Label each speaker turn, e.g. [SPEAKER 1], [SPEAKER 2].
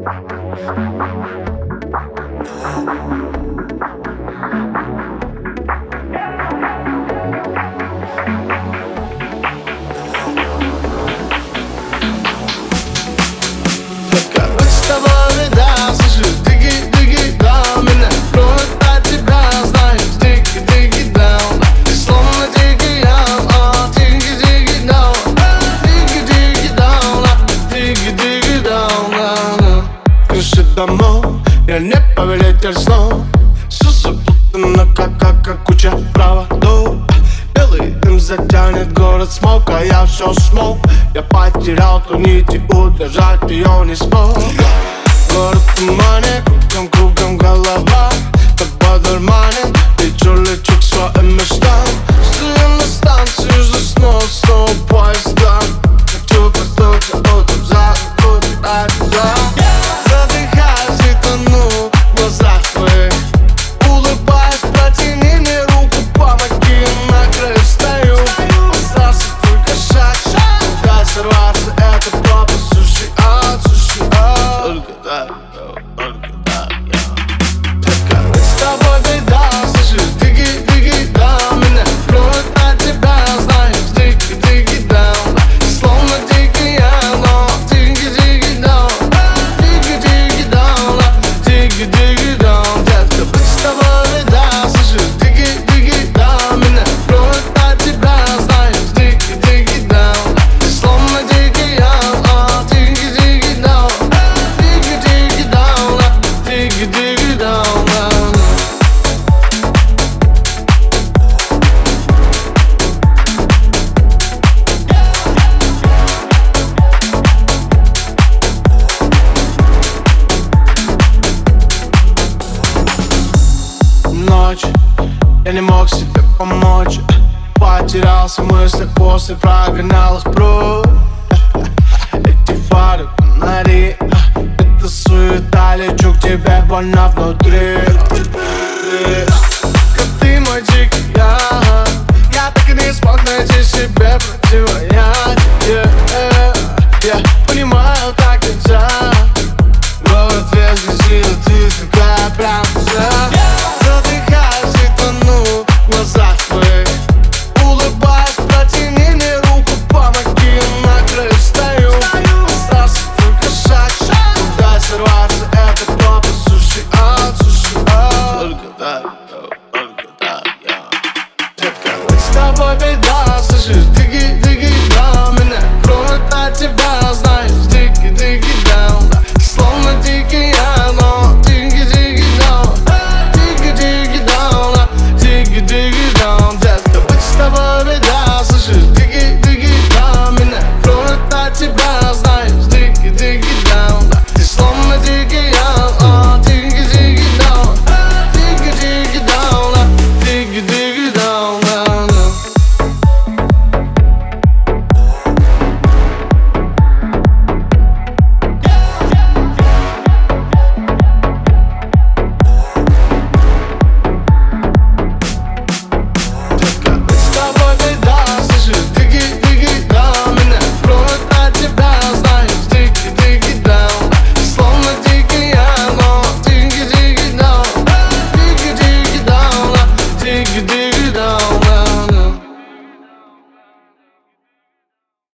[SPEAKER 1] Я не повелитель снов. Все запутано, как куча проводов. Белый дым затянет город смог, а я все смог. Я потерял ту нить и удержать ее не смог. Город в тумане, кругом голова. Тобой дурманен, лечу к своим мечтам. Стою на станции, жду снова поезда. Хочу проснуться утром, закутать глаза. Задыхаюсь и тону в глазах твоих. Улыбаюсь, протяни мне руку, помоги, на краю стою. Остался только шаг, дай сорваться, это пропасть. Суши, только так, Детка, ведь с тобой беда, слышишь, диги, да. Меня плюет на тебя, знаешь, диги, да. Словно дикий я, но диги, да. Диги, да, детка, ведь с тобой беда, слышишь, диги, да. Меня плюет на тебя, знаешь, диги, да. Словно дикий я, но диги, да. Диги, да, Ночь, я не мог себе помочь. Потерялся в мыслях, после прогонял их прочь. Эти фары, фонари, это суета, лечу к тебе больно внутри.